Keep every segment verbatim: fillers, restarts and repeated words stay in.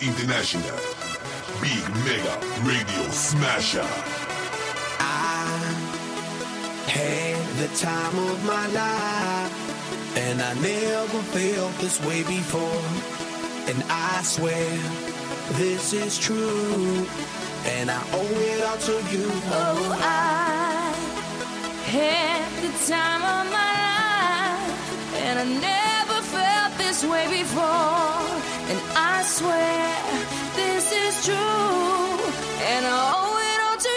is International Big Mega Radio Smasher. I had the time of my life, and I never felt this way before. And I swear this is true, and I owe it all to you. Oh, I had the time of my life, and I never felt this way before. And I swear this is true, and I owe it all to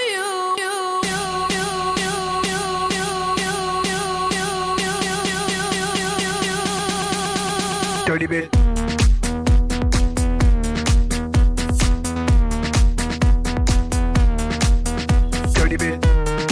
you. Dirty bit. Dirty bit.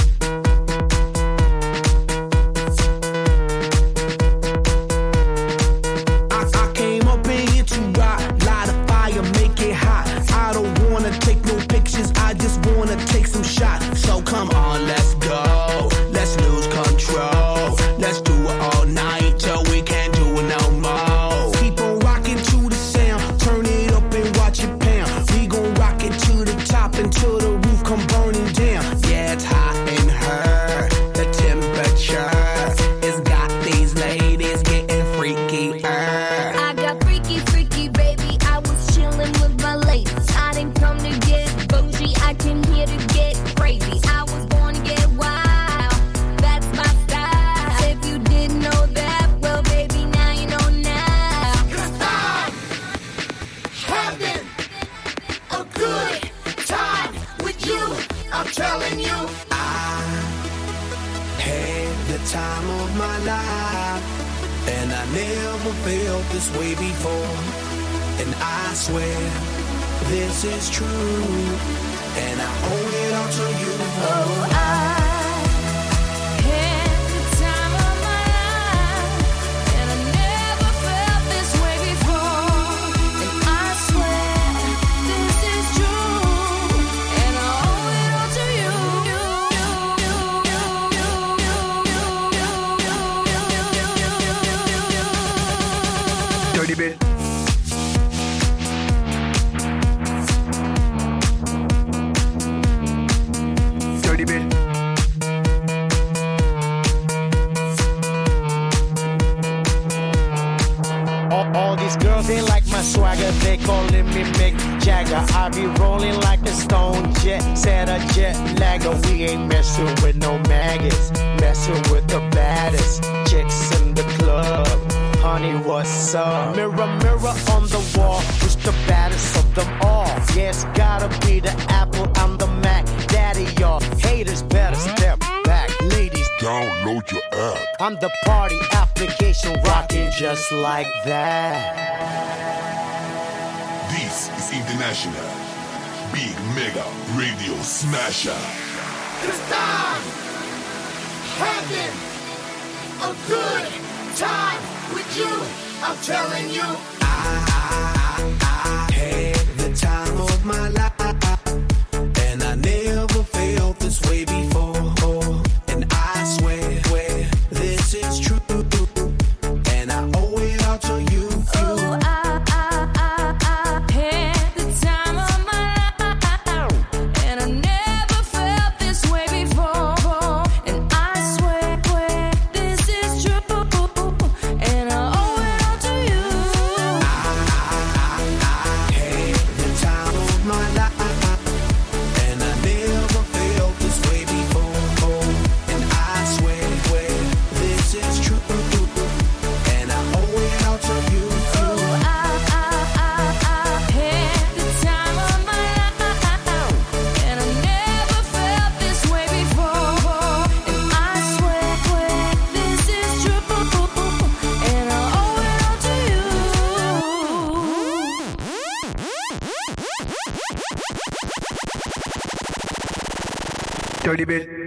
Come on, let's go. Let's lose control. Let's do it all night till we can't do it no more. Keep on rocking to the sound. Turn it up and watch it pound. We gon' rock it to the top until the roof come burning down. Yeah, it's hot in her. The temperature has got these ladies getting freaky. I got freaky, freaky, baby. I was chilling with my ladies. I didn't come to get bougie. I came here to get crazy. I was born to get wild. That's my style. If you didn't know that, well, baby, now you know now. 'Cause I'm having a good time with you. I'm telling you. I had the time of my life, and I never felt this way before. And I swear this is true, and I owe it all to you. Oh, I had the time of my life, and I never felt this way before. And I swear this is true, and I owe it all to you. Dirty bit. Dirty bit. All, all these girls, they like my swagger. They calling me Mick Jagger. I be rolling like a stone jet. Said a jet lagger. We ain't messing with no maggots. Messing with the baddest chicks in the club. Honey, what's up? Mirror, mirror on the wall. Who's the baddest of them all? Yeah, it's gotta be the Apple. I'm the Mac. Daddy, y'all haters better step back. Ladies, Download your app. I'm the party application rocking just like that. This is International Big Mega Radio Smasher. 'Cause I'm having a good time with you. I'm telling you. I, I had the time of my life, and I never felt this way before. And I swear, swear this is true, and I owe it all to you. Oh, I, I, I, I had the time of my life, and I never felt this way before. And I swear, swear this is true, and I owe it all to you. I, I had the time of my life, and I never felt this way before. And I swear, swear this is true, and I owe it all to you. Oh, I, I, I, I had the time of my life, and I never felt this way before. And I swear, swear this is true, and I owe it all to you. Dirty bit.